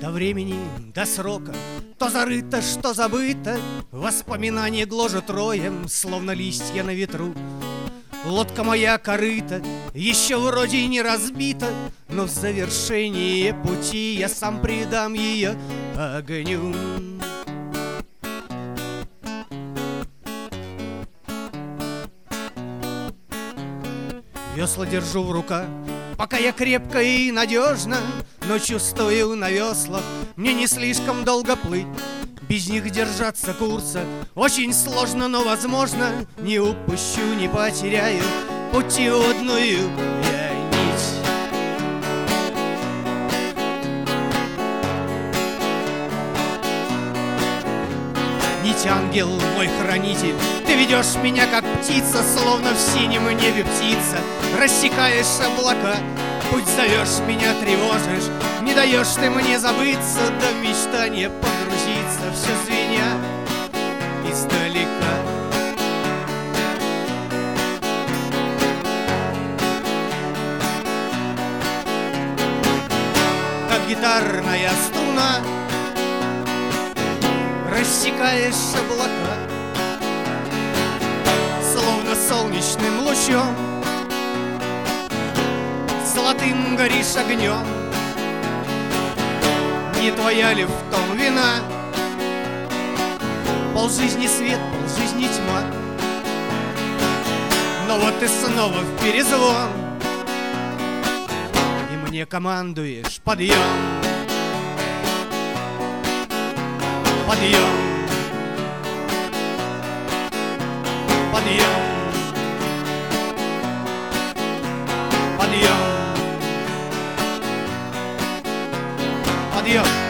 До времени, до срока, то зарыто, что забыто, воспоминания гложат роем, словно листья на ветру. Лодка моя корыта еще вроде и не разбита, но в завершении пути я сам придам ее огню. Весла держу в руках, пока я крепко и надежно, но чувствую на веслах, мне не слишком долго плыть. Без них держаться курса очень сложно, но возможно не упущу, не потеряю путеводную я нить. Нить, ангел мой хранитель, ты ведешь меня как птица, словно в синем небе птица, рассекаешь облака. Путь зовешь, меня тревожишь, не даешь ты мне забыться, да в мечтание погрузиться, все звеня издалека. Как гитарная струна рассекаешь облака, словно солнечным лучом золотым горишь огнем. Не твоя ли в том вина? Полжизни свет, полжизни тьма, но вот ты снова в перезвон, и мне командуешь: подъем, подъем, подъем, подъем, подъем.